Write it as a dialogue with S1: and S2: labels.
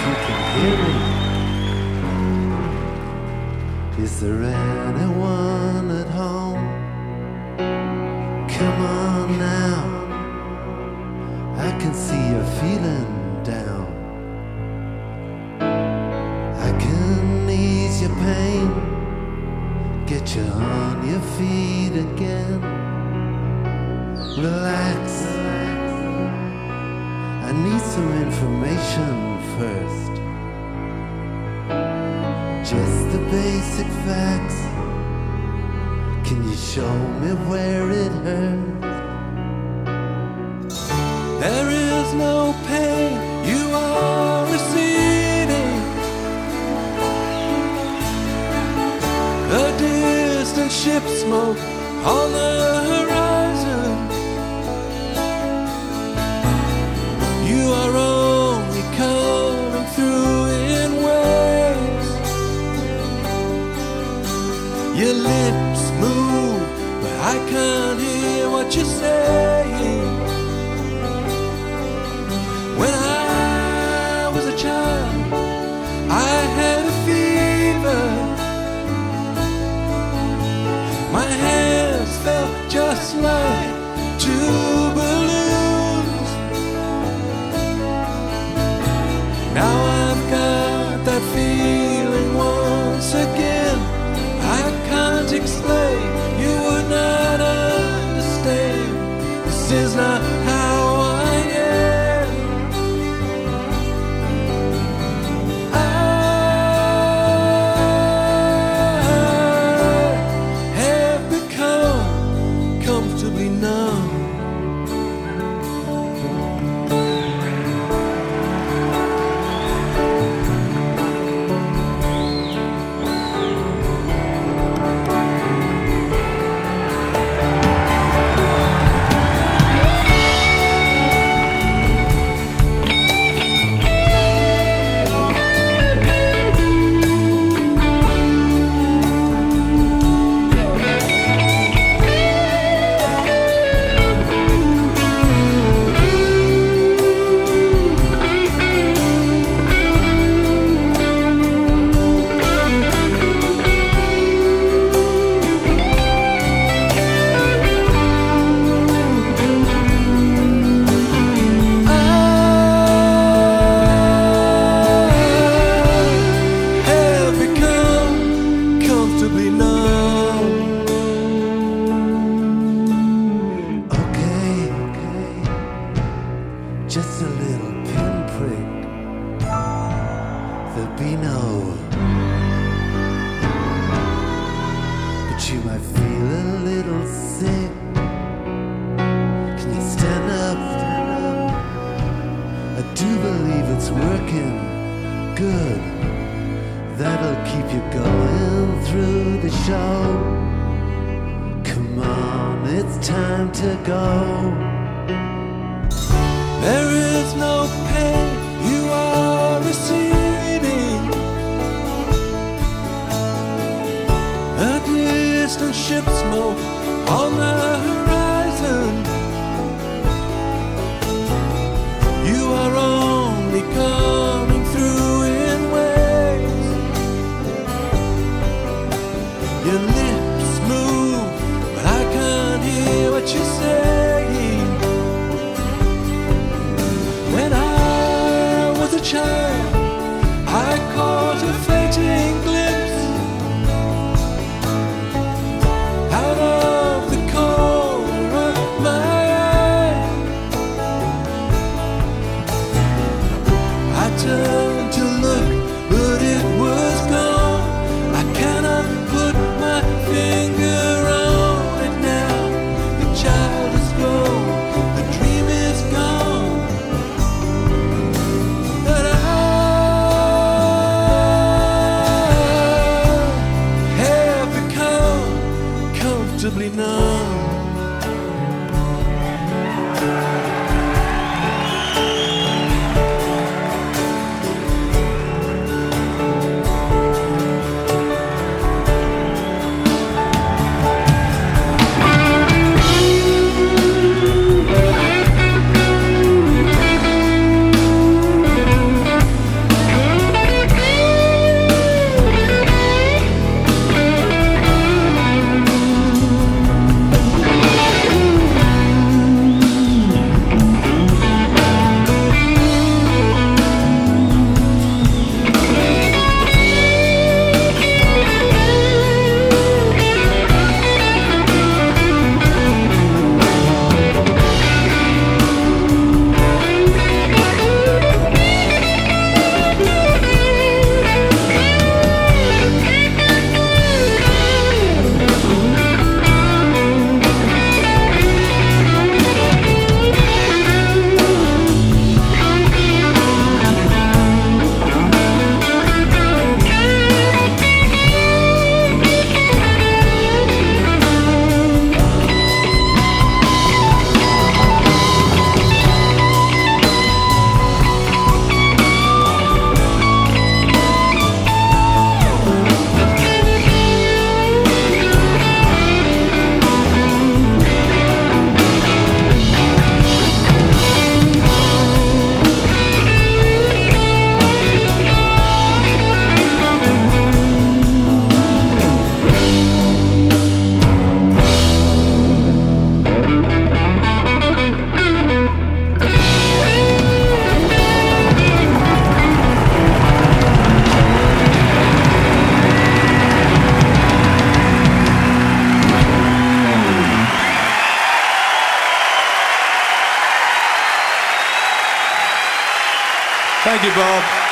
S1: you can hear me. Is there anyone at home? Come on now, I can see you're feeling down. I can ease your pain, get you on your feet again. Relax, I need some information first. Just the basic facts. Can you show me where it hurts? There is no pain you are receiving. The distant ship smoke on the horizon. You are only coming through in waves. Your lips move, but I can't hear what you're saying. When I was a child, I had a fever. My hands felt just like two balloons. Now I've got that feeling once again. I can't explain, you would not understand. This is not how I am. I have become comfortably numb. Just a little pinprick, there'll be no. But you might feel a little sick. Can you stand up? I do believe it's working good. That'll keep you going through the show. Come on, it's time to go. There is no pain you are receiving. A distant ship smoke on the horizon. You are only coming through in waves. Your lips move, but I can't hear what you're saying.
S2: Thank you, Bob.